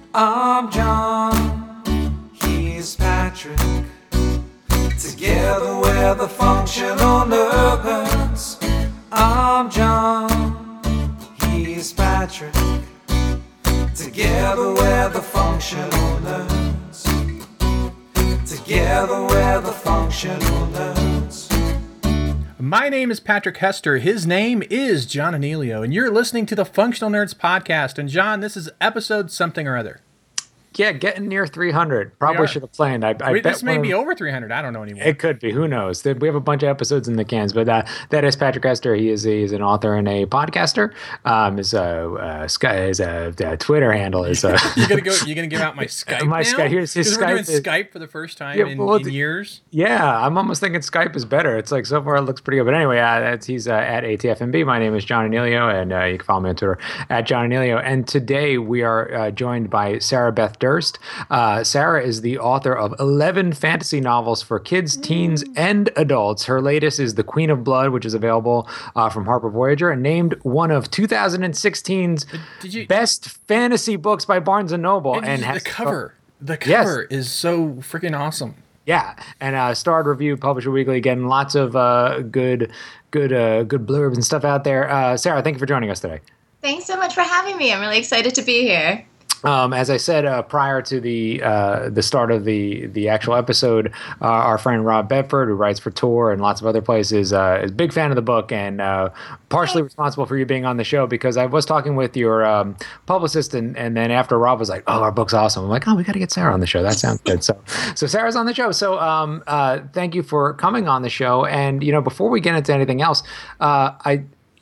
I'm John, he's Patrick. Together we're the functional nerds. I'm John, he's Patrick. Together we're the functional nerds. Together we're the functional nerds. My name is Patrick Hester. His name is John Anelio, and you're listening to the Functional Nerds podcast. And John, this is episode something or other. Yeah, getting near 300. Probably should have planned. I bet this may be over 300. I don't know anymore. It could be. Who knows? We have a bunch of episodes in the cans. But that is Patrick Hester. He's an author and a podcaster. His Twitter handle is. You're gonna give out my Skype. My now? Skype. Here's his We're Skype. doing Skype for the first time in years. Yeah, I'm almost thinking Skype is better. It's like so far it looks pretty good. But anyway, he's at ATFMB. My name is John Anelio, and you can follow me on Twitter at John Anelio. And today we are joined by Sarah Beth Durst. Sarah is the author of 11 fantasy novels for kids, teens, and adults. Her latest is The Queen of Blood, which is available from Harper Voyager, and named one of 2016's best fantasy books by Barnes & Noble. And the cover. The cover is so freaking awesome. Yeah, and Starred Review, Publisher Weekly, again, lots of good blurbs and stuff out there. Sarah, thank you for joining us today. Thanks so much for having me. I'm really excited to be here. As I said prior to the start of the actual episode, our friend Rob Bedford, who writes for Tor and lots of other places, is a big fan of the book and partially responsible for you being on the show, because I was talking with your publicist and then after Rob was like, "Oh, our book's awesome," I'm like, "Oh, we got to get Sarah on the show. That sounds good." So Sarah's on the show. So thank you for coming on the show. And before we get into anything else, why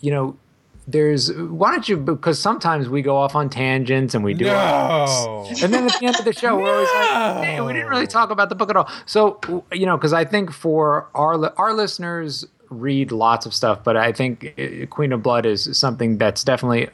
don't you, because sometimes we go off on tangents and we do and then at the end of the show we're always like, hey, we didn't really talk about the book at all. So because I think for our listeners read lots of stuff, but I think Queen of Blood is something that's definitely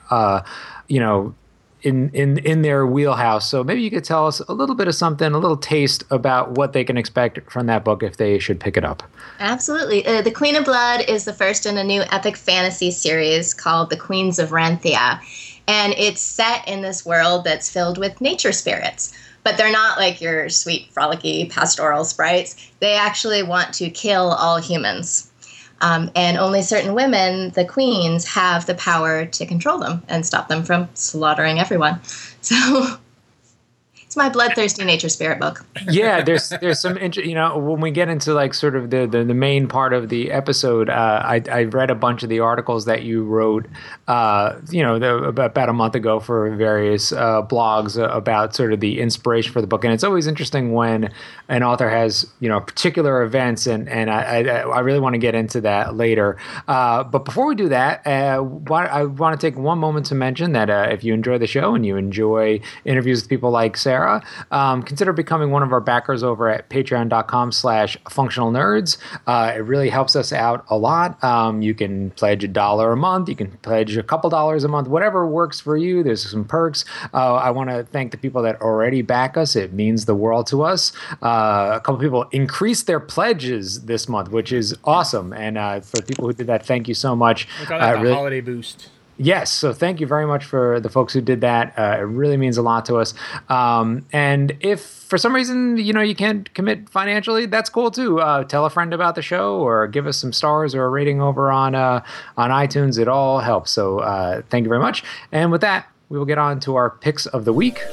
in their wheelhouse. So maybe you could tell us a little bit of something, a little taste about what they can expect from that book if they should pick it up. Absolutely. The Queen of Blood is the first in a new epic fantasy series called The Queens of Renthia. And it's set in this world that's filled with nature spirits. But they're not like your sweet, frolicky, pastoral sprites. They actually want to kill all humans. And only certain women, the queens, have the power to control them and stop them from slaughtering everyone. So it's my bloodthirsty nature spirit book. Yeah, there's some when we get into like sort of the main part of the episode, I read a bunch of the articles that you wrote, about a month ago for various blogs about sort of the inspiration for the book, and it's always interesting when an author has particular events, and I really want to get into that later. But before we do that, I want to take one moment to mention that if you enjoy the show and you enjoy interviews with people like Sarah, consider becoming one of our backers over at patreon.com/functionalnerds. It really helps us out a lot. You can pledge $1 a month. You can pledge a couple dollars a month, whatever works for you. There's some perks. I want to thank the people that already back us. It means the world to us. A couple people increased their pledges this month, which is awesome. And for the people who did that, thank you so much. We call that the holiday boost. Yes, so thank you very much for the folks who did that. It really means a lot to us. And if for some reason you can't commit financially, that's cool too. Tell a friend about the show or give us some stars or a rating over on iTunes. It all helps. So thank you very much. And with that, we will get on to our picks of the week.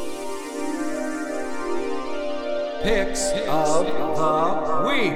Picks of the week.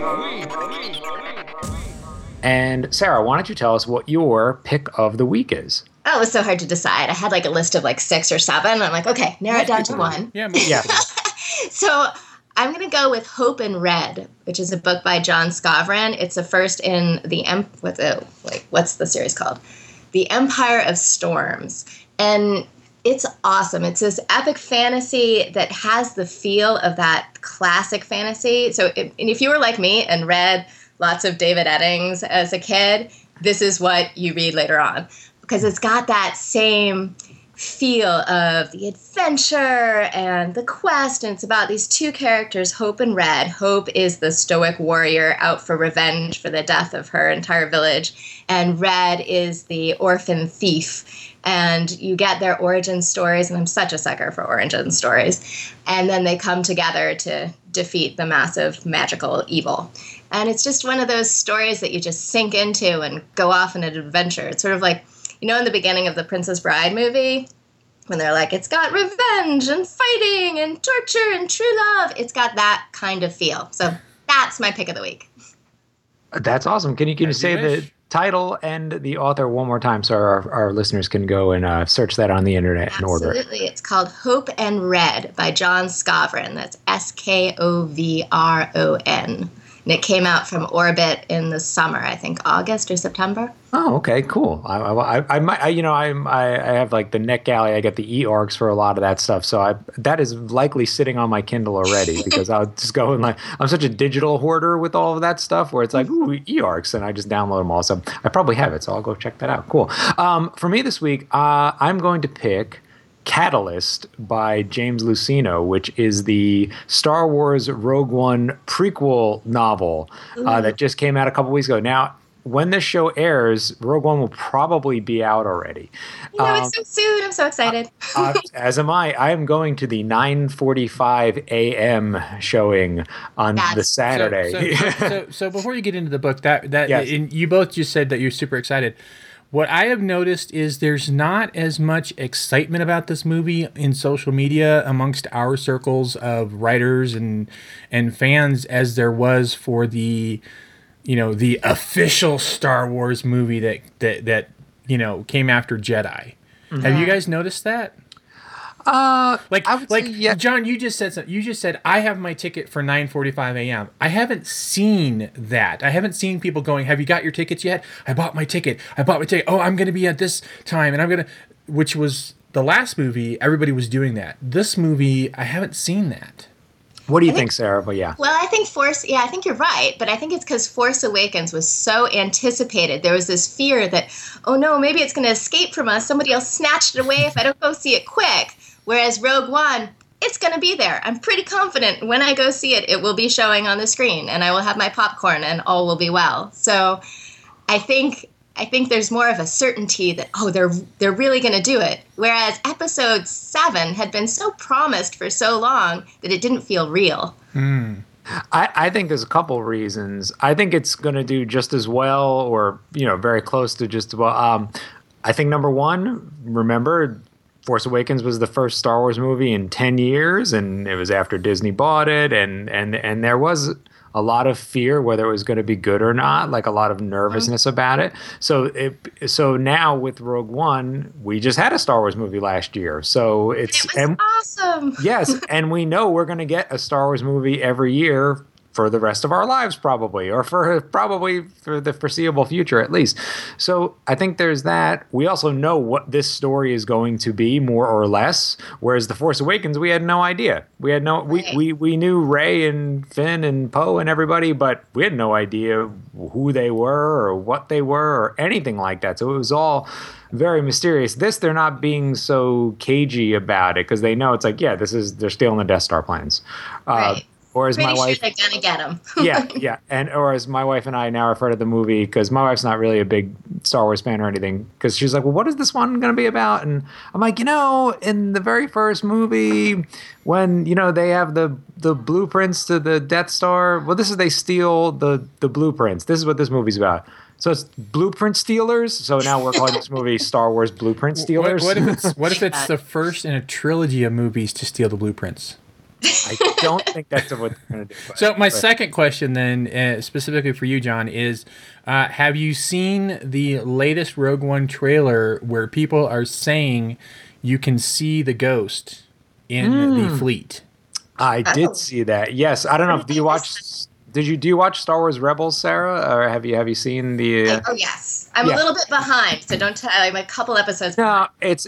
And Sarah, why don't you tell us what your pick of the week is? Oh, it was so hard to decide. I had like a list of like 6 or 7. I'm like, okay, narrow it down to one. Yeah. So I'm going to go with Hope in Red, which is a book by John Scavran. It's the first in the what's the series called? The Empire of Storms. And it's awesome. It's this epic fantasy that has the feel of that classic fantasy. So if you were like me and read lots of David Eddings as a kid, this is what you read later on, because it's got that same feel of the adventure and the quest. And it's about these two characters, Hope and Red. Hope is the stoic warrior out for revenge for the death of her entire village. And Red is the orphan thief. And you get their origin stories, and I'm such a sucker for origin stories. And then they come together to defeat the massive magical evil. And it's just one of those stories that you just sink into and go off on an adventure. It's sort of like, you know, in the beginning of the Princess Bride movie, when they're like, it's got revenge and fighting and torture and true love. It's got that kind of feel. So that's my pick of the week. That's awesome. Can you say the title and the author one more time so our listeners can go and search that on the internet and order it? Absolutely. It's called Hope and Red by John Skowron. That's Skovron. And it came out from Orbit in the summer, I think August or September. Oh, okay, cool. I have like the NetGalley. I get the e-arcs for a lot of that stuff, so that is likely sitting on my Kindle already because I'll just go and I'm such a digital hoarder with all of that stuff where it's like ooh e-arcs, and I just download them all. So I probably have it, so I'll go check that out. Cool. For me this week, I'm going to pick Catalyst by James Luceno, which is the Star Wars Rogue One prequel novel that just came out a couple weeks ago. Now, when this show airs, Rogue One will probably be out already. It's so soon. I'm so excited. As am I. I am going to the 9:45 a.m. showing on the Saturday. So before you get into the book, yes. You both just said that you're super excited. What I have noticed is there's not as much excitement about this movie in social media amongst our circles of writers and fans as there was for the official Star Wars movie that came after Jedi. Mm-hmm. Have you guys noticed that? Yeah. John, you just said something. You just said I have my ticket for 9:45 a.m. I haven't seen that. I haven't seen people going, "Have you got your tickets yet?" I bought my ticket. Oh, I'm going to be at this time, and which was the last movie. Everybody was doing that. This movie, I haven't seen that. What do you think, Sarah? But yeah. Well, I think I think you're right, but I think it's because Force Awakens was so anticipated. There was this fear that, oh no, maybe it's going to escape from us. Somebody else snatched it away if I don't go see it quick. Whereas Rogue One, it's going to be there. I'm pretty confident when I go see it, it will be showing on the screen, and I will have my popcorn, and all will be well. So I think there's more of a certainty that, they're really going to do it. Whereas Episode 7 had been so promised for so long that it didn't feel real. I think there's a couple reasons. I think it's going to do just as well or, very close to just as well. I think number one, remember, Force Awakens was the first Star Wars movie in 10 years, and it was after Disney bought it, and there was a lot of fear whether it was going to be good or not, like a lot of nervousness about it. So now with Rogue One, we just had a Star Wars movie last year. So it was awesome. Yes, and we know we're going to get a Star Wars movie every year for the rest of our lives probably, or for the foreseeable future at least. So I think there's that. We also know what this story is going to be more or less, whereas The Force Awakens, we had no idea. We knew Rey and Finn and Poe and everybody, but we had no idea who they were or what they were or anything like that. So it was all very mysterious. They're not being so cagey about it because they know it's like, they're stealing the Death Star plans. Right. Or as my wife, they're gonna get them. yeah, or as my wife and I now refer to the movie, because my wife's not really a big Star Wars fan or anything, because she's like, well, what is this one going to be about? And I'm like, in the very first movie, when they have the blueprints to the Death Star, well, they steal the blueprints. This is what this movie's about. So it's Blueprint Stealers. So now we're calling this movie Star Wars Blueprint Stealers. What if it's the first in a trilogy of movies to steal the blueprints? I don't think that's what they're going to do. So my second question then, specifically for you, John, is have you seen the latest Rogue One trailer where people are saying you can see the Ghost in the fleet? I did see that. Yes. I don't know. Do you watch Star Wars Rebels, Sarah, or have you seen the? Oh yes, I'm a little bit behind, so don't tell. I'm a couple episodes behind. No, it's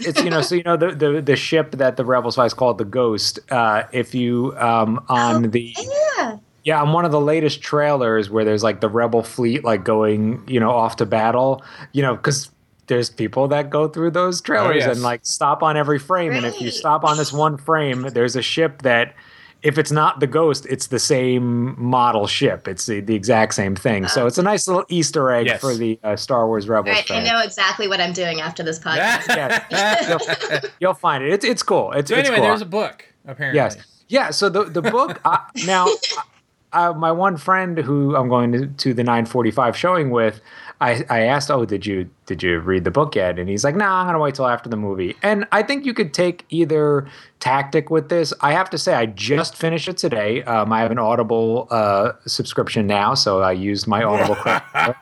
the ship that the Rebels fight is called the Ghost. If you on one of the latest trailers where there's like the Rebel fleet like going off to battle, because there's people that go through those trailers and like stop on every frame. Right. And if you stop on this one frame, there's a ship that, if it's not the Ghost, it's the same model ship. It's the exact same thing. So it's a nice little Easter egg for the Star Wars Rebels fans. I know exactly what I'm doing after this podcast. You'll find it. It's cool. It's anyway, cool. There's a book, apparently. Yes. Yeah, so the book, now, my one friend who I'm going to the 9:45 showing with, I asked, did you read the book yet? And he's like, nah, I'm going to wait till after the movie. And I think you could take either tactic with this. I have to say, I just finished it today. I have an Audible subscription now, so I used my Audible credit.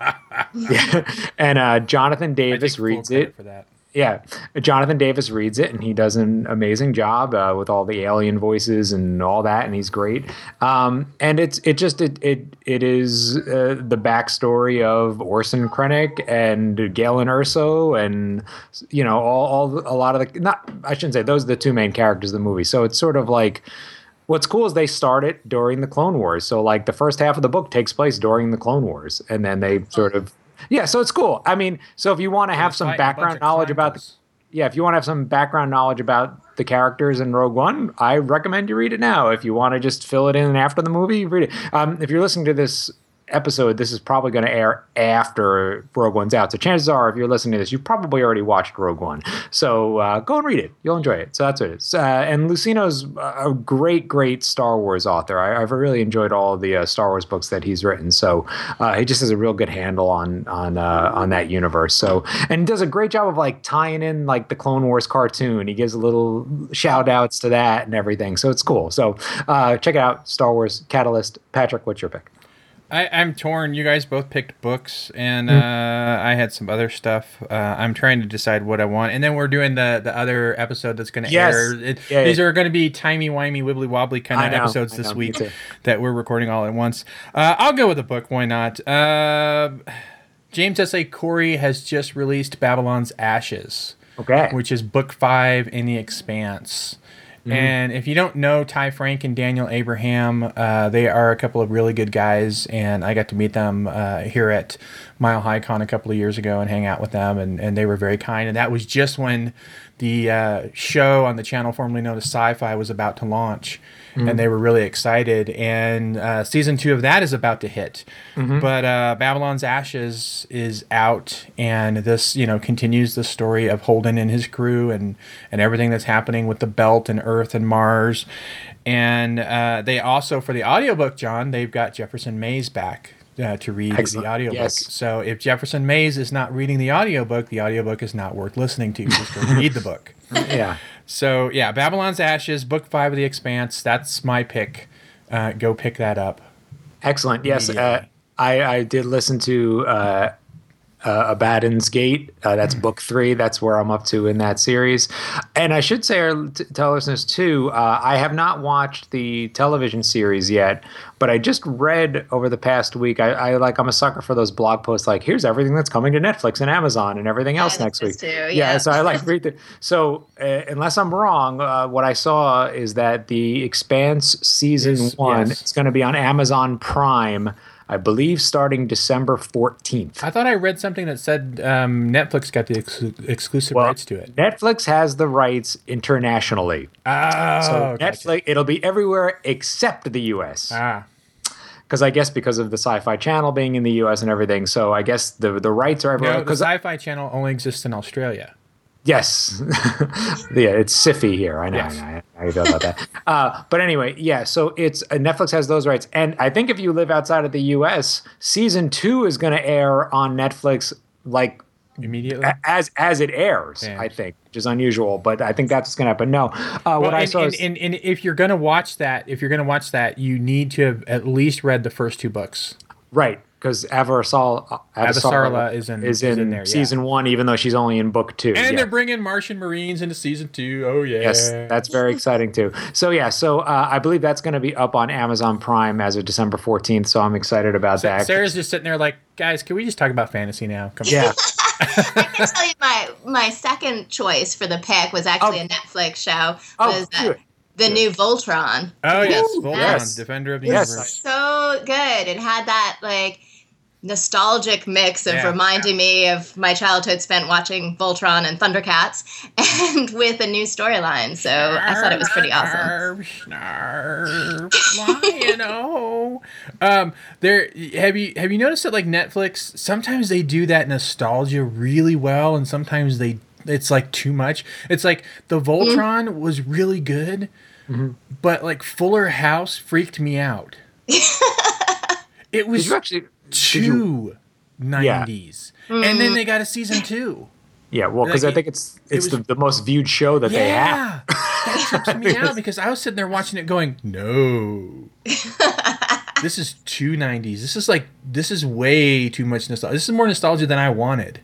And Jonathan Davis reads it. For that. Yeah, Jonathan Davis reads it, and he does an amazing job with all the alien voices and all that, and he's great. And it is the backstory of Orson Krennic and Galen Erso, and a lot of the I shouldn't say those are the two main characters of the movie. So it's sort of like. What's cool is they start it during the Clone Wars. So like the first half of the book takes place during the Clone Wars, and then they sort of. Yeah, so it's cool. I mean, so if you want to have some background knowledge about if you want to have some background knowledge about the characters in Rogue One, I recommend you read it now. If you want to just fill it in after the movie, read it. If you're listening to this episode, this is probably going to air after Rogue One's out. So chances are, if you're listening to this, you've probably already watched Rogue One. So go and read it. You'll enjoy it. So that's what it is. And Lucino's a great Star Wars author. I've really enjoyed all the Star Wars books that he's written. So he just has a real good handle on that universe. So, and he does a great job of like tying in like the Clone Wars cartoon. He gives a little shout outs to that and everything. So it's cool. So check it out. Star Wars Catalyst. Patrick, what's your pick? I'm torn. You guys both picked books, and I had some other stuff. I'm trying to decide what I want. And then we're doing the other episode that's going to air. These are going to be timey-wimey, wibbly-wobbly kind of episodes this week that we're recording all at once. I'll go with a book. Why not? James S.A. Corey has just released Babylon's Ashes, which is book 5 in The Expanse. Mm-hmm. And if you don't know Ty Frank and Daniel Abraham, they are a couple of really good guys, and I got to meet them here at Mile High Con a couple of years ago and hang out with them, and they were very kind. And that was just when the show on the channel formerly known as Sci-Fi was about to launch, and they were really excited. And season 2 of that is about to hit. Mm-hmm. But Babylon's Ashes is out, and this continues the story of Holden and his crew and everything that's happening with the Belt and Earth and Mars. And they also, for the audiobook, John, they've got Jefferson Mays back to read the audiobook. Yes. So if Jefferson Mays is not reading the audiobook is not worth listening to. Just go read the book. Yeah. So yeah, Babylon's Ashes, book 5 of The Expanse. That's my pick. Go pick that up. Excellent. Yes, I did listen to Abaddon's Gate. That's book 3. That's where I'm up to in that series. And I should say, tell listeners too, I have not watched the television series yet, but I just read over the past week. I'm a sucker for those blog posts like, here's everything that's coming to Netflix and Amazon and everything else next week. Too, yeah. So I like read the. So unless I'm wrong, what I saw is that The Expanse season 1 is going to be on Amazon Prime, I believe, starting December 14th. I thought I read something that said Netflix got the exclusive rights to it. Netflix has the rights internationally. So Netflix, it'll be everywhere except the U.S. Because I guess because of the Sci-Fi Channel being in the U.S. and everything. So I guess the rights are everywhere. No, the Sci-Fi Channel only exists in Australia. Yes. Yeah, it's SIFI here. I know. Yes. I feel about that. But anyway, yeah, so it's Netflix has those rights. And I think if you live outside of the U.S., season 2 is going to air on Netflix like immediately as it airs. Damn. I think, which is unusual, but I think that's going to happen. No, what I saw is, and if you're going to watch that, you need to have at least read the first 2 books. Right. Because Avasarala is in there, season 1, even though she's only in book 2. And they're bringing Martian Marines into season 2. Oh, yeah. Yes, that's very exciting, too. So, I believe that's going to be up on Amazon Prime as of December 14th, so I'm excited about that. Sarah's just sitting there like, guys, can we just talk about fantasy now? Come on. Yeah. I can tell you my second choice for the pick was actually a Netflix show. The new Voltron. Oh, yes. Voltron, Defender of the Universe. So good. It had that, nostalgic mix of reminding me of my childhood spent watching Voltron and Thundercats, and with a new storyline. So I thought it was pretty awesome. There, have you noticed that like Netflix, sometimes they do that nostalgia really well, and sometimes it's like too much. It's like the Voltron was really good, but like Fuller House freaked me out. It was too 90s. And then they got a season 2. Yeah, well, because I think it's the most viewed show that they have. That trips me out because I was sitting there watching it going, no. This is too 90s. This is way too much nostalgia. This is more nostalgia than I wanted.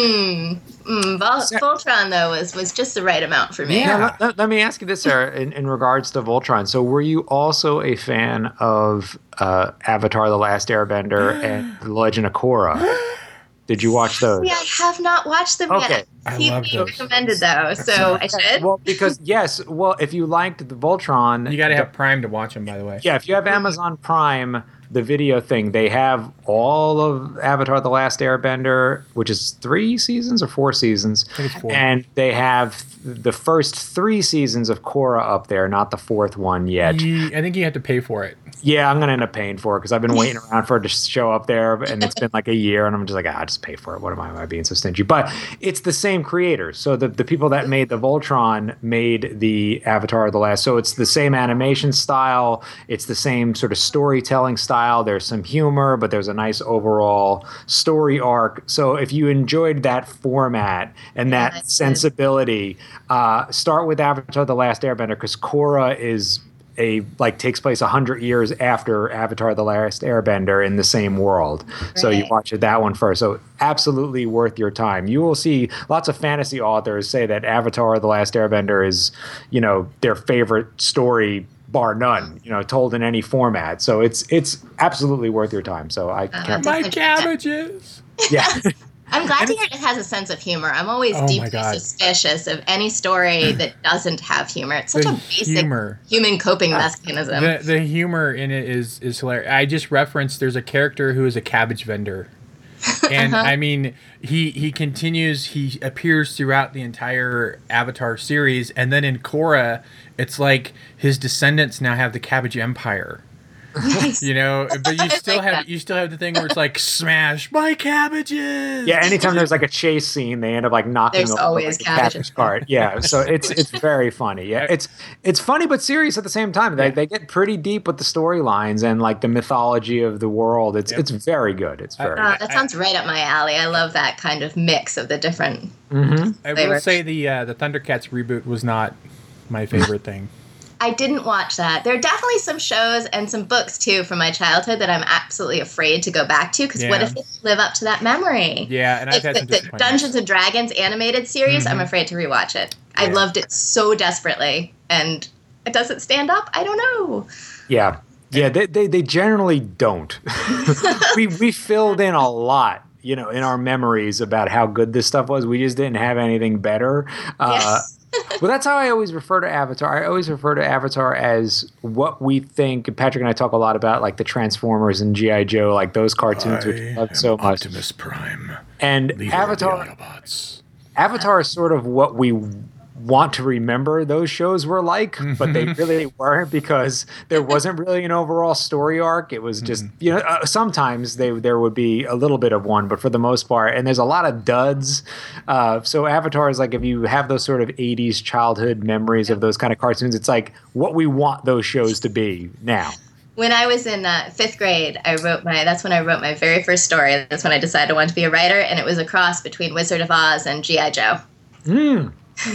Voltron, though, was just the right amount for me. Yeah. Now, let me ask you this, Sarah, in regards to Voltron. So were you also a fan of Avatar: The Last Airbender and The Legend of Korra? Did you watch those? Yeah, I have not watched them yet. I love those. Recommended, though, so I should. Well, because, if you liked the Voltron... You got to have Prime to watch them, by the way. Yeah, if you have Amazon Prime... the video thing, they have all of Avatar: The Last Airbender, which is 3 seasons or 4 seasons. I think it's 4. And they have the first 3 seasons of Korra up there, not the 4th one yet. I think you have to pay for it. Yeah, I'm going to end up paying for it because I've been waiting around for it to show up there, and it's been like a year, and I'm just like, I'll just pay for it. What am I being so stingy? But it's the same creators. So the people that made the Voltron made the Avatar: The Last. So it's the same animation style. It's the same sort of storytelling style. There's some humor, but there's a nice overall story arc. So if you enjoyed that format and that sensibility, start with Avatar: The Last Airbender because Korra is takes place 100 years after Avatar: The Last Airbender in the same world. Right. So you watch that one first. So absolutely worth your time. You will see lots of fantasy authors say that Avatar: The Last Airbender is, their favorite story bar none, told in any format. So it's absolutely worth your time. So I can't. My cabbages. Yeah. I'm glad to hear it has a sense of humor. I'm always deeply suspicious of any story that doesn't have humor. It's such a basic human coping mechanism. The humor in it is hilarious. I just referenced there's a character who is a cabbage vendor. And I mean, he continues, he appears throughout the entire Avatar series. And then in Korra, it's like his descendants now have the Cabbage Empire. Nice. But you still have the thing where it's like smash my cabbages. Yeah, anytime there's like a chase scene, they end up like knocking over always like, a cabbage cart. Yeah, so it's very funny. Yeah, it's funny but serious at the same time. They get pretty deep with the storylines and like the mythology of the world. It's very good. It's very. Good. That sounds right up my alley. I love that kind of mix of the different. I will say the Thundercats reboot was not my favorite thing. I didn't watch that. There are definitely some shows and some books, too, from my childhood that I'm absolutely afraid to go back to, because what if they live up to that memory? Yeah, and I've had some the Dungeons & Dragons animated series, I'm afraid to rewatch it. I loved it so desperately, and it doesn't stand up? I don't know. Yeah. Yeah, they generally don't. we filled in a lot, in our memories about how good this stuff was. We just didn't have anything better. Well, that's how I always refer to Avatar. I always refer to Avatar as what we think. Patrick and I talk a lot about like the Transformers and G.I. Joe, like those cartoons which we love so much. Optimus Prime. And Avatar is sort of what we want to remember those shows were like, but they really weren't because there wasn't really an overall story arc. It was just, sometimes there would be a little bit of one, but for the most part, and there's a lot of duds. So Avatar is like, if you have those sort of 80s childhood memories of those kind of cartoons, it's like what we want those shows to be now. When I was in 5th grade, that's when I wrote my very first story. That's when I decided I wanted to be a writer, and it was a cross between Wizard of Oz and G.I. Joe.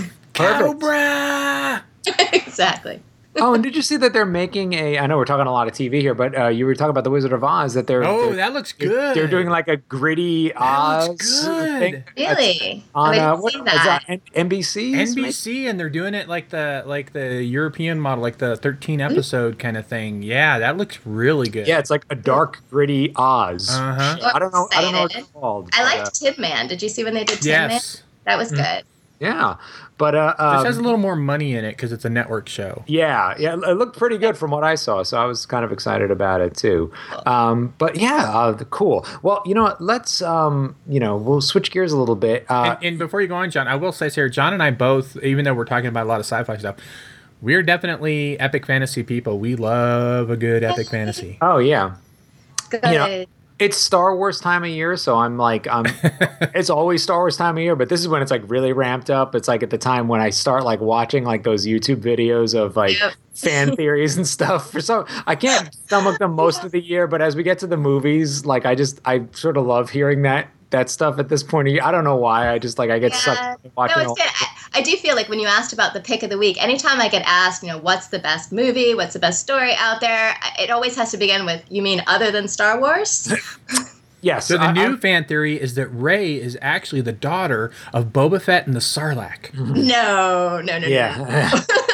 Cobra! Exactly. Oh, and did you see that they're making I know we're talking a lot of TV here, but you were talking about the Wizard of Oz, that that looks good. They're doing like a gritty Oz thing. Really? On what is that? NBC? NBC, and they're doing it like the European model, like the 13 episode kind of thing. Yeah, that looks really good. Yeah, it's like a dark, gritty Oz. I don't know what it's called. I liked Tin Man. Did you see when they did Tin Man? That was good. Yeah, but this has a little more money in it because it's a network show. Yeah, it looked pretty good from what I saw, so I was kind of excited about it too. But yeah, cool. Well, you know what? Let's we'll switch gears a little bit. And before you go on, John, I will say, Sarah, John and I both, even though we're talking about a lot of sci-fi stuff, we're definitely epic fantasy people. We love a good epic fantasy. Oh yeah, Good. It's Star Wars time of year, so I'm like, it's always Star Wars time of year, but this is when it's like really ramped up. It's like at the time when I start like watching like those YouTube videos of like fan theories and stuff. I can't stomach them most of the year, but as we get to the movies, like I sort of love hearing that stuff at this point. I don't know why. I just like I get sucked watching. No, it's good. I do feel like when you asked about the pick of the week, anytime I get asked, what's the best movie, what's the best story out there, it always has to begin with, you mean other than Star Wars? Yes. So the new fan theory is that Rey is actually the daughter of Boba Fett and the Sarlacc. No. Yeah.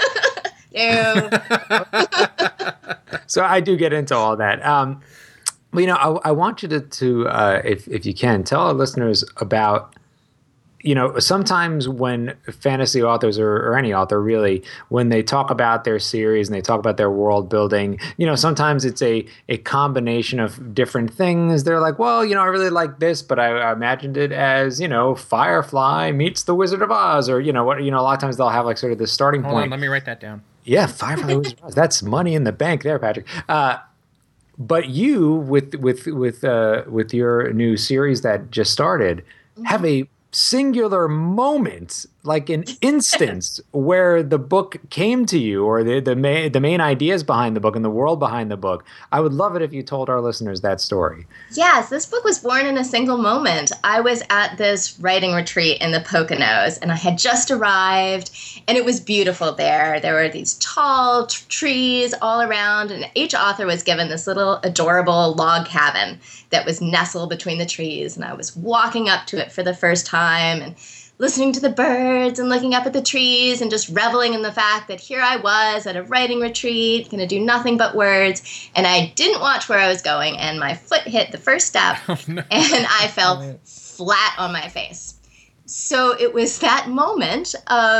No. So I do get into all that. But I want you to if you can, tell our listeners about, sometimes when fantasy authors or any author really, when they talk about their series and they talk about their world building, sometimes it's a combination of different things. They're like, well, I really like this, but I imagined it as, Firefly meets the Wizard of Oz, or, a lot of times they'll have like sort of this starting point. Hold on, let me write that down. Yeah, Firefly Wizard of Oz. That's money in the bank there, Patrick. But you, with your new series that just started, have a singular moment, like an instance where the book came to you, or the main ideas behind the book and the world behind the book. I would love it if you told our listeners that story. Yes, this book was born in a single moment. I was at this writing retreat in the Poconos, and I had just arrived, and it was beautiful there. There were these tall trees all around, and each author was given this little adorable log cabin that was nestled between the trees, and I was walking up to it for the first time and listening to the birds and looking up at the trees and just reveling in the fact that here I was at a writing retreat, going to do nothing but words, and I didn't watch where I was going, and my foot hit the first step, and I fell flat on my face. So it was that moment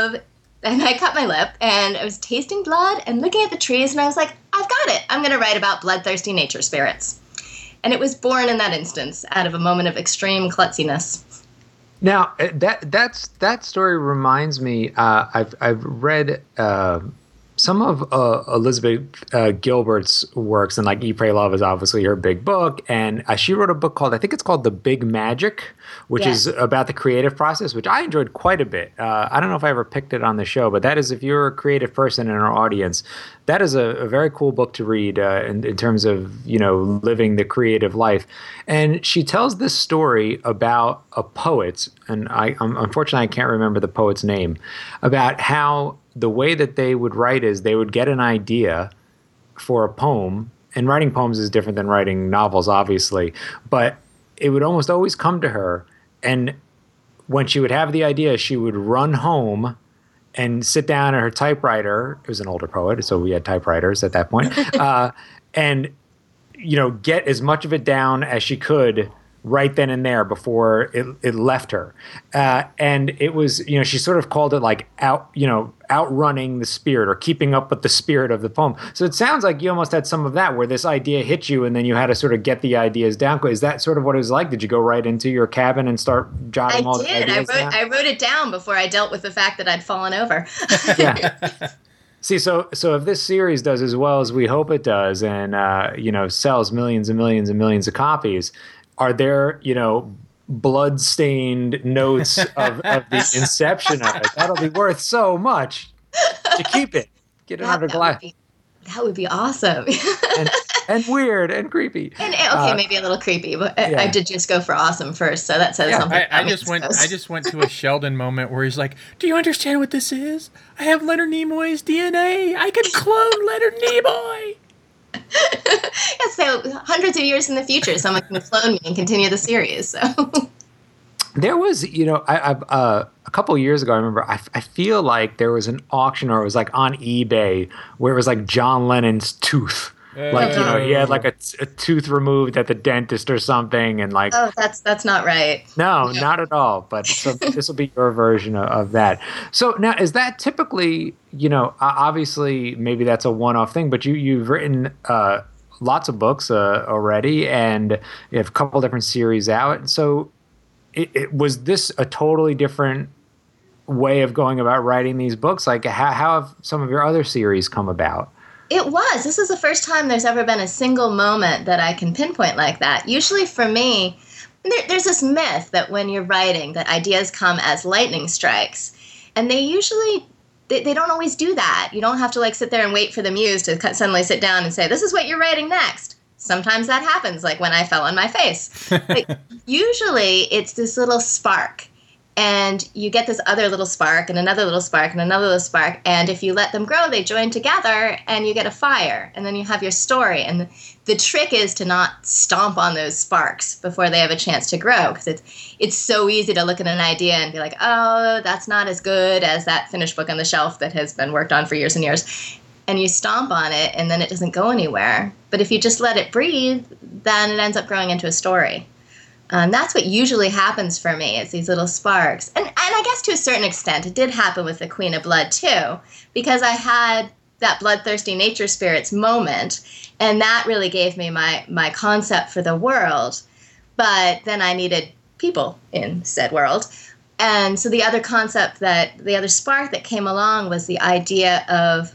and I cut my lip, and I was tasting blood and looking at the trees, and I was like, I've got it. I'm going to write about bloodthirsty nature spirits. And it was born in that instance, out of a moment of extreme klutziness. Now that story reminds me. I've read some of Elizabeth Gilbert's works, and like Eat, Pray, Love is obviously her big book. And she wrote a book called, I think it's called The Big Magic, which is about the creative process, which I enjoyed quite a bit. I don't know if I ever picked it on the show, but that is, if you're a creative person in our audience, that is a very cool book to read in terms of, living the creative life. And she tells this story about a poet, and unfortunately I can't remember the poet's name, about how the way that they would write is they would get an idea for a poem, and writing poems is different than writing novels, obviously, but it would almost always come to her, and when she would have the idea, she would run home and sit down at her typewriter. It was an older poet, so we had typewriters at that point, and get as much of it down as she could right then and there before it left her. And it was, she sort of called it like outrunning the spirit, or keeping up with the spirit of the poem. So it sounds like you almost had some of that, where this idea hit you and then you had to sort of get the ideas down. Is that sort of what it was like? Did you go right into your cabin and start jotting all the ideas down? I wrote it down before I dealt with the fact that I'd fallen over. Yeah. See, so if this series does as well as we hope it does, and sells millions and millions and millions of copies, are there, blood-stained notes of the inception of it? That'll be worth so much to keep it. Get it under glass. That would be awesome. and weird and creepy. And maybe a little creepy, but I did just go for awesome first, so that says something. I just went to a Sheldon moment where he's like, "Do you understand what this is? I have Leonard Nimoy's DNA. I could clone Leonard Nimoy." So hundreds of years in the future, someone can clone me and continue the series. So there was, a couple of years ago, I remember, I feel like there was an auction, or it was like on eBay, where it was like John Lennon's tooth. Like, you know, he had like a tooth removed at the dentist or something, and like, oh, that's not right. No, not at all. But so this will be your version of that. So now, is that typically, you know, obviously maybe that's a one-off thing, but you've written lots of books already, and you have a couple different series out. So it was this a totally different way of going about writing these books? Like, how have some of your other series come about? It was. This is the first time there's ever been a single moment that I can pinpoint like that. Usually for me, there's this myth that when you're writing, that ideas come as lightning strikes. And they usually, they don't always do that. You don't have to like sit there and wait for the muse to suddenly sit down and say, this is what you're writing next. Sometimes that happens, like when I fell on my face. But usually it's this little spark. And you get this other little spark and another little spark and another little spark. And if you let them grow, they join together and you get a fire. And then you have your story. And the trick is to not stomp on those sparks before they have a chance to grow. Because it's so easy to look at an idea and be like, oh, that's not as good as that finished book on the shelf that has been worked on for years and years. And you stomp on it and then it doesn't go anywhere. But if you just let it breathe, then it ends up growing into a story. That's what usually happens for me, is these little sparks. And I guess to a certain extent, it did happen with the Queen of Blood, too, because I had that bloodthirsty nature spirits moment, and that really gave me my concept for the world. But then I needed people in said world. And so the other spark that came along was the idea of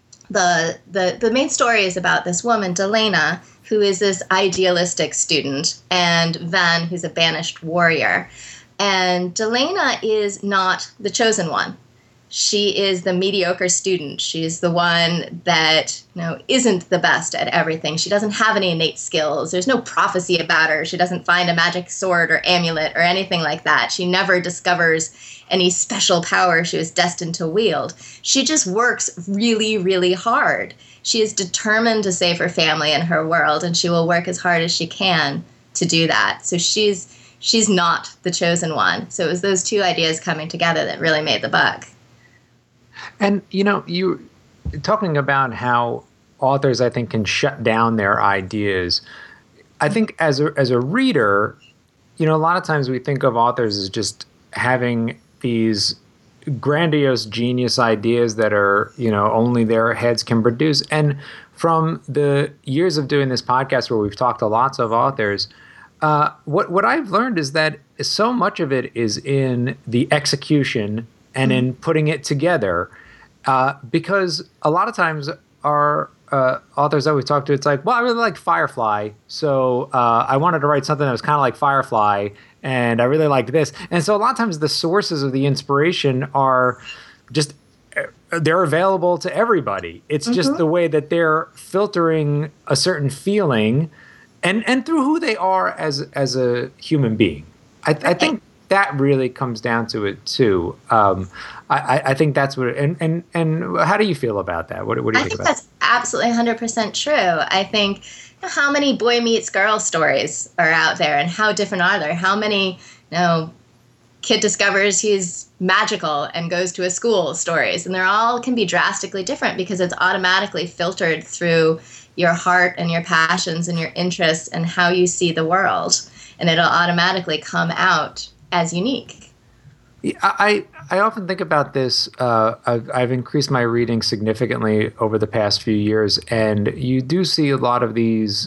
the main story is about this woman, Delena, who is this idealistic student, and Van, who's a banished warrior. And Delena is not the chosen one. She is the mediocre student. She's the one that, you know, isn't the best at everything. She doesn't have any innate skills. There's no prophecy about her. She doesn't find a magic sword or amulet or anything like that. She never discovers any special power she was destined to wield. She just works really, really hard. She is determined to save her family and her world, and she will work as hard as she can to do that. So she's not the chosen one. So it was those two ideas coming together that really made the book. And, you know, you talking about how authors, I think, can shut down their ideas. I think as a reader, you know, a lot of times we think of authors as just having these grandiose genius ideas that are, you know, only their heads can produce. And from the years of doing this podcast where we've talked to lots of authors, what I've learned is that so much of it is in the execution and in putting it together, because a lot of times our authors that we've talked to, it's like, well, I really like Firefly, so I wanted to write something that was kind of like Firefly, and I really liked this. And so a lot of times the sources of the inspiration are just, they're available to everybody. It's just the way that they're filtering a certain feeling and through who they are as a human being. I think that really comes down to it too. I think that's what. And how do you feel about that? What do you think about that? I think that's absolutely 100% true. I think how many boy meets girl stories are out there, and how different are there? How many, you know, kid discovers he's magical and goes to a school stories, and they're all can be drastically different because it's automatically filtered through your heart and your passions and your interests and how you see the world, and it'll automatically come out as unique. I often think about this. I've increased my reading significantly over the past few years, and you do see a lot of these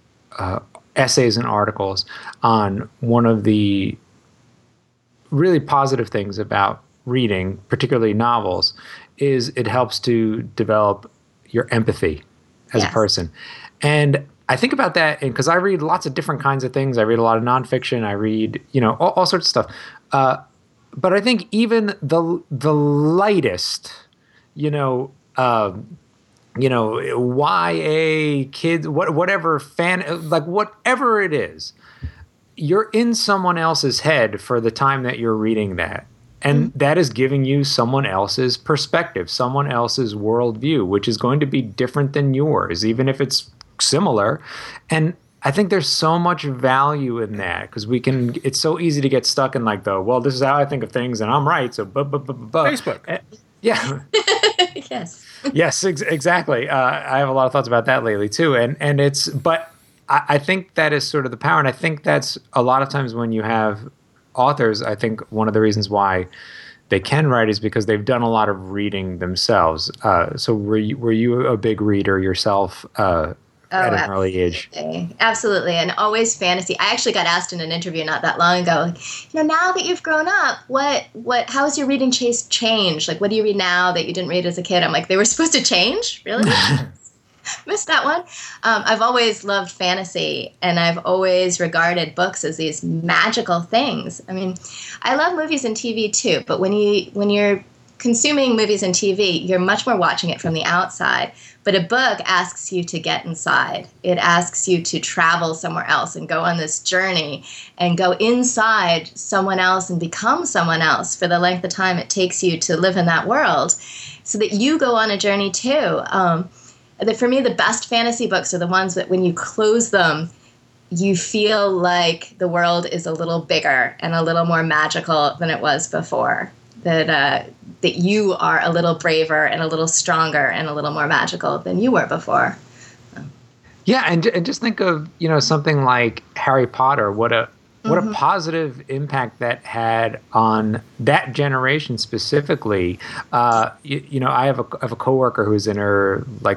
essays and articles on one of the really positive things about reading, particularly novels, is it helps to develop your empathy as a person. And I think about that because I read lots of different kinds of things. I read a lot of nonfiction. I read, you know, all sorts of stuff. But I think even the lightest, YA kids, whatever fan, like whatever it is, you're in someone else's head for the time that you're reading that. And that is giving you someone else's perspective, someone else's worldview, which is going to be different than yours, even if it's similar. And I think there's so much value in that because it's so easy to get stuck in like well, this is how I think of things and I'm right. So, Facebook. Yeah. Yes. Yes, exactly. I have a lot of thoughts about that lately too, and it's but I think that is sort of the power, and I think that's a lot of times when you have authors. I think one of the reasons why they can write is because they've done a lot of reading themselves. So were you a big reader yourself at an early age? Absolutely, and always fantasy. I actually got asked in an interview not that long ago, now that you've grown up, how has your reading taste changed? Like, what do you read now that you didn't read as a kid? I'm like, they were supposed to change? Really? Missed that one. I've always loved fantasy, and I've always regarded books as these magical things. I mean, I love movies and TV too, but when you're consuming movies and TV, you're much more watching it from the outside. But a book asks you to get inside. It asks you to travel somewhere else and go on this journey and go inside someone else and become someone else for the length of time it takes you to live in that world, so that you go on a journey too. For me, the best fantasy books are the ones that when you close them, you feel like the world is a little bigger and a little more magical than it was before. That you are a little braver and a little stronger and a little more magical than you were before. Yeah, and just think of something like Harry Potter. What a positive impact that had on that generation specifically. I have a coworker who's in her like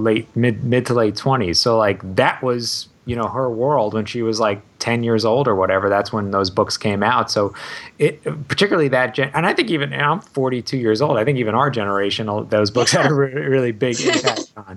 mid to late 20s. So like that was her world when she was like 10 years old or whatever. That's when those books came out. So it particularly and I think even I'm 42 years old. I think even our generation, those books had a really big impact on.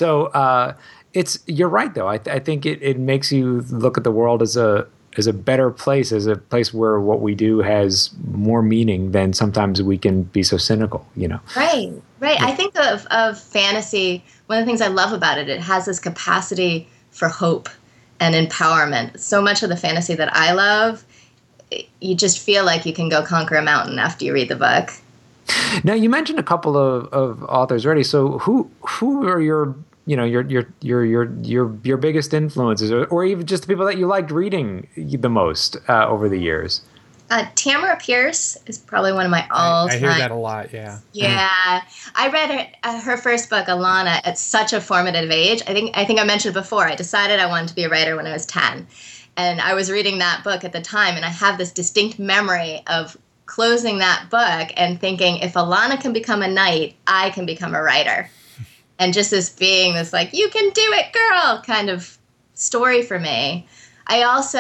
So you're right though. I think it makes you look at the world as a better place, as a place where what we do has more meaning than sometimes we can be so cynical, Right. Yeah. I think of fantasy, one of the things I love about it has this capacity for hope and empowerment. So much of the fantasy that I love, you just feel like you can go conquer a mountain after you read the book. Now, you mentioned a couple of authors already. So who are your biggest influences, or even just the people that you liked reading the most over the years? Tamara Pierce is probably one of my all-time. I hear that a lot, yeah. Yeah. I read her first book, Alana, at such a formative age. I think I mentioned before, I decided I wanted to be a writer when I was 10. And I was reading that book at the time, and I have this distinct memory of closing that book and thinking, if Alana can become a knight, I can become a writer. And just this being this like, you can do it, girl, kind of story for me. I also,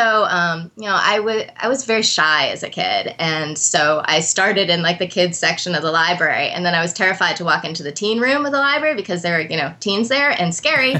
I was very shy as a kid. And so I started in like the kids section of the library. And then I was terrified to walk into the teen room of the library because there were, teens there and scary.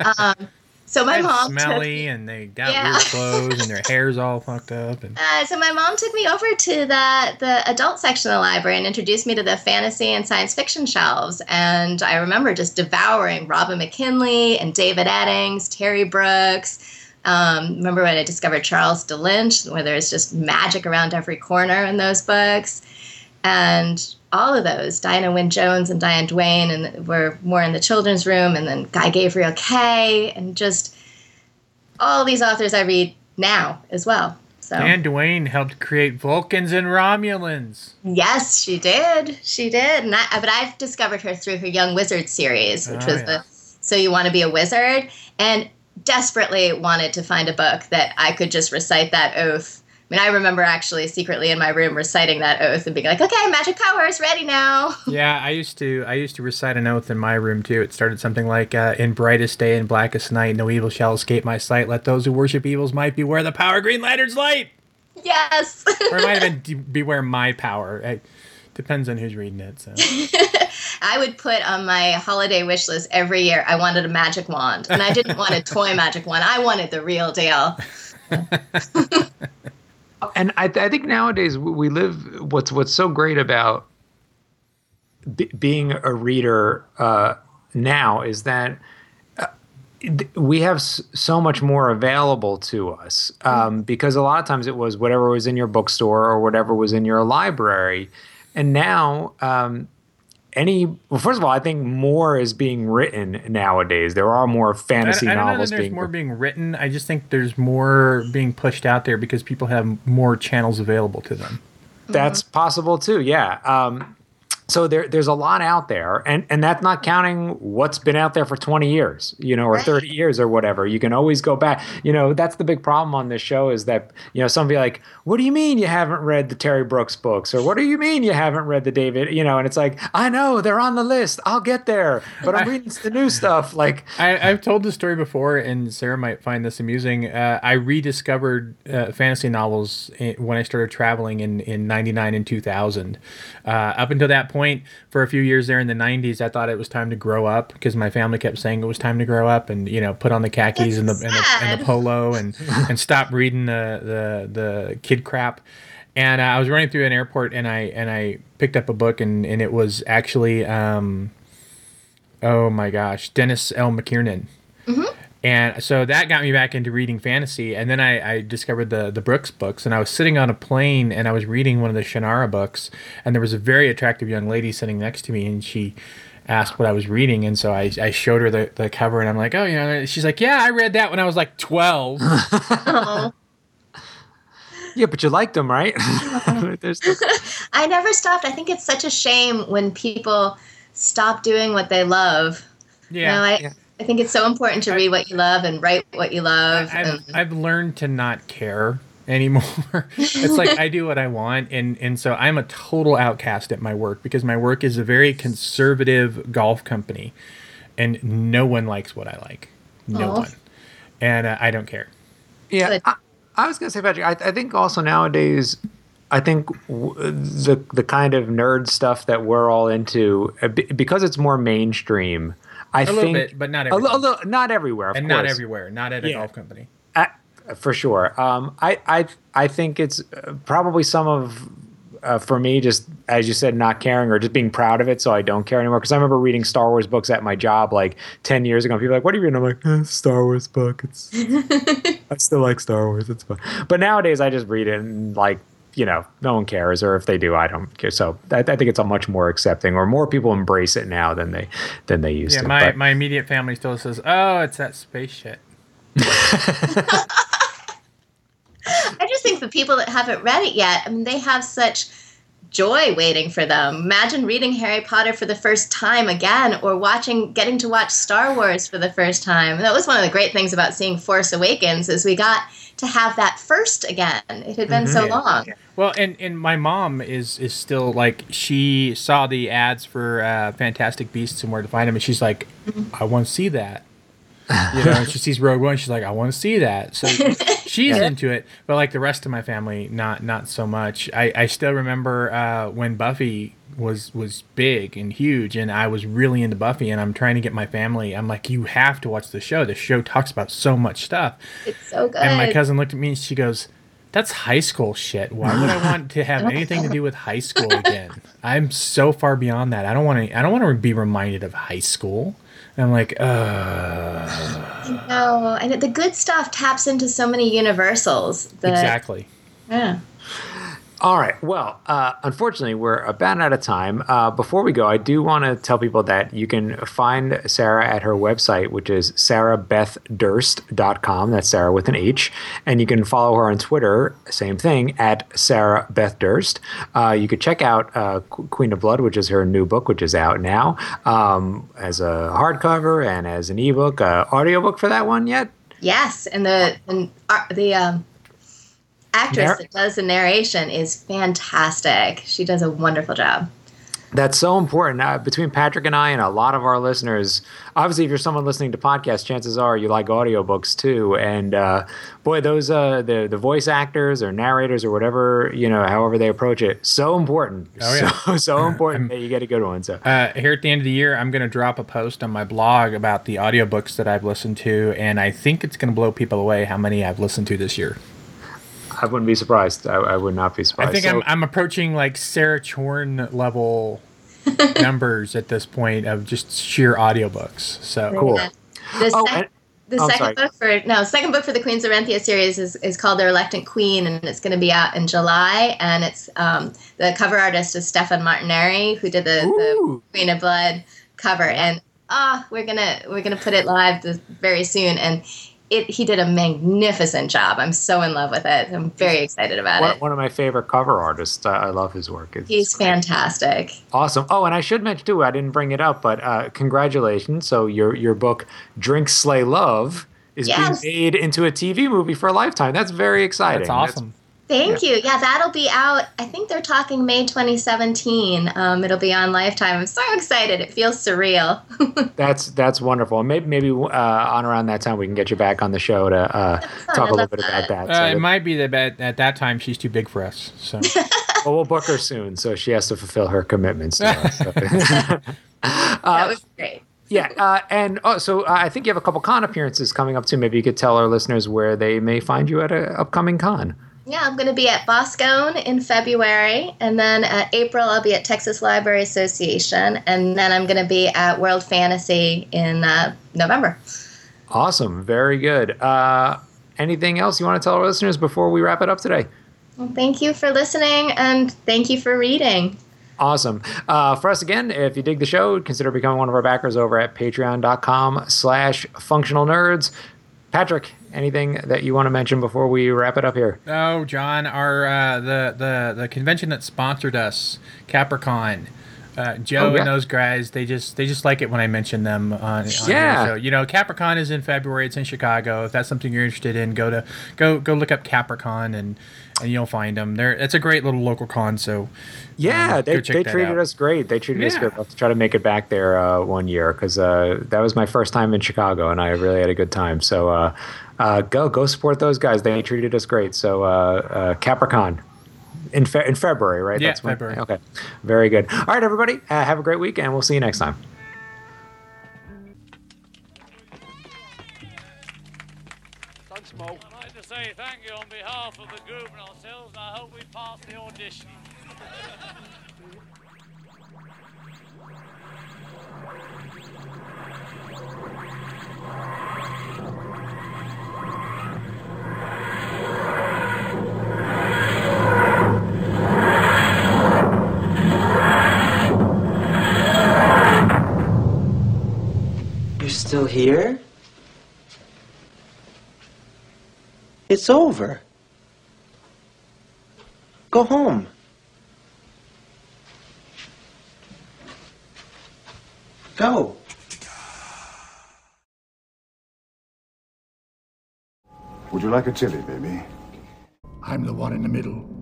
So my mom smelly and they got weird clothes and their hair's all fucked up. And so my mom took me over to the adult section of the library and introduced me to the fantasy and science fiction shelves. And I remember just devouring Robin McKinley and David Eddings, Terry Brooks. Remember when I discovered Charles de Lynch, where there's just magic around every corner in those books. And all of those, Diana Wynne Jones and Diane Duane, and were more in the children's room, and then Guy Gavriel Kay, and just all these authors I read now as well. So Diane Duane helped create Vulcans and Romulans. Yes, she did. She did. But I've discovered her through her Young Wizard series, which was the So You Want to Be a Wizard, and desperately wanted to find a book that I could just recite that oath. I mean, I remember actually secretly in my room reciting that oath and being like, okay, magic powers ready now. Yeah, I used to recite an oath in my room too. It started something like, in brightest day and blackest night, no evil shall escape my sight. Let those who worship evil's might beware the power of Green Lantern's light. Yes. Or it might have been beware my power. It depends on who's reading it. So. I would put on my holiday wish list every year, I wanted a magic wand. And I didn't want a toy magic wand. I wanted the real deal. And I think nowadays we live. What's so great about being a reader now is that we have so much more available to us because a lot of times it was whatever was in your bookstore or whatever was in your library, and now. First of all, I think more is being written nowadays. There are more fantasy novels. I don't know that there's more being written. I just think there's more being pushed out there because people have more channels available to them. That's possible too. Yeah. So there's a lot out there, and that's not counting what's been out there for 20 years, or 30 years or whatever. You can always go back. That's the big problem on this show is that, some be like, what do you mean you haven't read the Terry Brooks books? Or what do you mean you haven't read the David, and it's like, I know, they're on the list. I'll get there. But I'm reading the new stuff. Like I've told this story before, and Sarah might find this amusing. I rediscovered fantasy novels when I started traveling in 99 and 2000. Up until that point, for a few years there in the 90s, I thought it was time to grow up because my family kept saying it was time to grow up and put on the khakis and the polo and stop reading the kid crap. And I was running through an airport and I picked up a book and it was actually oh my gosh, Dennis L. McKiernan. Mm-hmm. And so that got me back into reading fantasy. And then I discovered the Brooks books. And I was sitting on a plane and I was reading one of the Shannara books. And there was a very attractive young lady sitting next to me. And she asked what I was reading. And so I showed her the cover. And I'm like, oh, she's like, yeah, I read that when I was like 12. Oh. Yeah, but you liked them, right? I never stopped. I think it's such a shame when people stop doing what they love. Yeah. I think it's so important to read what you love and write what you love. I've learned to not care anymore. It's like I do what I want, and so I'm a total outcast at my work because my work is a very conservative golf company, and no one likes what I like. No one. And I don't care. Yeah, I was going to say, Patrick, I think also nowadays, I think the kind of nerd stuff that we're all into, because it's more mainstream, I think, little bit, but not everywhere. Not everywhere, of and course. Not everywhere. Not at a golf company. For sure. I think it's probably some of, for me, just as you said, not caring or just being proud of it, so I don't care anymore. Because I remember reading Star Wars books at my job like 10 years ago. And people were like, "What are you reading?" I'm like, Star Wars book. I still like Star Wars. It's fun. But nowadays, I just read it and like. No one cares, or if they do, I don't care. So I think it's a much more accepting, or more people embrace it now than they used to. Yeah, my immediate family still says, "Oh, it's that space shit." I just think the people that haven't read it yet, I mean, they have such joy waiting for them. Imagine reading Harry Potter for the first time again, or getting to watch Star Wars for the first time. That was one of the great things about seeing Force Awakens is we got to have that first again. It had been so long. Yeah. Well, and my mom is still like, she saw the ads for Fantastic Beasts and Where to Find Them, and she's like, I want to see that. She sees Rogue One, she's like, I want to see that. So she's into it, but like the rest of my family, not so much. I still remember when Buffy was big and huge, and I was really into Buffy, and I'm trying to get my family. I'm like, you have to watch the show. The show talks about so much stuff. It's so good. And my cousin looked at me and she goes, that's high school shit. Why would I want to have anything to do with high school again? I'm so far beyond that. I don't want to be reminded of high school. And I'm like, No, and the good stuff taps into so many universals. Exactly. Yeah. All right. Well, unfortunately, we're about out of time. Before we go, I do want to tell people that you can find Sarah at her website, which is sarahbethdurst.com. That's Sarah with an H. And you can follow her on Twitter, same thing, at Sarah Beth Durst. You could check out Queen of Blood, which is her new book, which is out now, as a hardcover and as an ebook. Audiobook for that one yet? Yes. And the actress that does the narration is fantastic. She does a wonderful job. That's so important. Between Patrick and I and a lot of our listeners, obviously if you're someone listening to podcasts, chances are you like audiobooks too. And boy, those the voice actors or narrators or whatever, however they approach it, so important. Oh, yeah. So important that you get a good one. So here at the end of the year, I'm going to drop a post on my blog about the audiobooks that I've listened to, and I think it's going to blow people away how many I've listened to this year. I wouldn't be surprised. I would not be surprised. I think I'm approaching like Sarah Chorn level numbers at this point of just sheer audiobooks. So cool. The second book for the Queens of Renthia series is called The Reluctant Queen, and it's going to be out in July. And it's the cover artist is Stefan Martineri, who did the Queen of Blood cover. And we're gonna put it live very soon. And he did a magnificent job. I'm so in love with it. I'm very excited about it. One of my favorite cover artists. I love his work. He's fantastic. Awesome. Oh, and I should mention too, I didn't bring it up, but congratulations. So your book, Drink, Slay, Love, is being made into a TV movie for Lifetime. That's very exciting. That's awesome. Thank you. Yeah, that'll be out. I think they're talking May 2017. It'll be on Lifetime. I'm so excited. It feels surreal. That's wonderful. Maybe on around that time we can get you back on the show to talk a little bit about that. It might be that at that time she's too big for us. So well, we'll book her soon, so she has to fulfill her commitments to us. So. That was great. Yeah, and so I think you have a couple con appearances coming up too. Maybe you could tell our listeners where they may find you at an upcoming con. Yeah, I'm going to be at Boscone in February, and then April I'll be at Texas Library Association, and then I'm going to be at World Fantasy in November. Awesome. Very good. Anything else you want to tell our listeners before we wrap it up today? Well, thank you for listening, and thank you for reading. Awesome. For us, again, if you dig the show, consider becoming one of our backers over at patreon.com/functionalnerds. Patrick, anything that you want to mention before we wrap it up here? Oh, John, our the convention that sponsored us, Capricorn, Joe and those guys, they just like it when I mention them on here. So, you know, Capricorn is in February. It's in Chicago. If that's something you're interested in, go look up Capricorn and you'll find them. It's a great little local con. So they treated us great. They treated us good. I'll try to make it back there one year because that was my first time in Chicago and I really had a good time. So go support those guys. They treated us great. So Capricorn. In February, right? Yeah, February. Okay, very good. All right, everybody, have a great week, and we'll see you next time. Thanks, Mo. I'd like to say thank you on behalf of the group and ourselves, and I hope we pass the audition. You're still here? It's over. Go home. Go. Would you like a chili, baby? I'm the one in the middle.